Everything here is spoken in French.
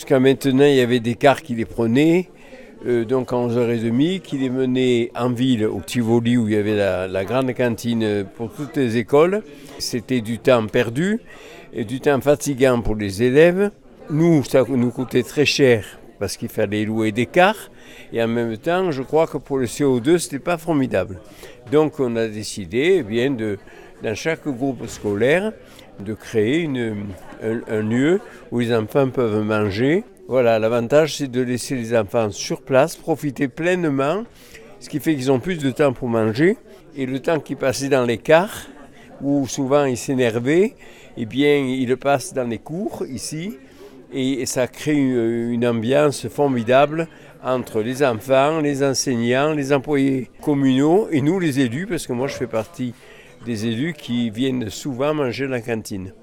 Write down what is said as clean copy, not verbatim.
Jusqu'à maintenant, il y avait des cars qui les prenaient, donc à 11h30, qui les menaient en ville, au Tivoli, où il y avait la grande cantine pour toutes les écoles. C'était du temps perdu et du temps fatigant pour les élèves. Nous, ça nous coûtait très cher parce qu'il fallait louer des cars. Et en même temps, je crois que pour le CO2, ce n'était pas formidable. Donc on a décidé dans chaque groupe scolaire, de créer un lieu où les enfants peuvent manger. Voilà, l'avantage, c'est de laisser les enfants sur place, profiter pleinement, ce qui fait qu'ils ont plus de temps pour manger. Et le temps qu'ils passaient dans les cars, où souvent ils s'énervaient, eh bien, ils le passent dans les cours, ici, et ça crée une ambiance formidable entre les enfants, les enseignants, les employés communaux et nous, les élus, parce que moi, je fais partie des élus qui viennent souvent manger à la cantine.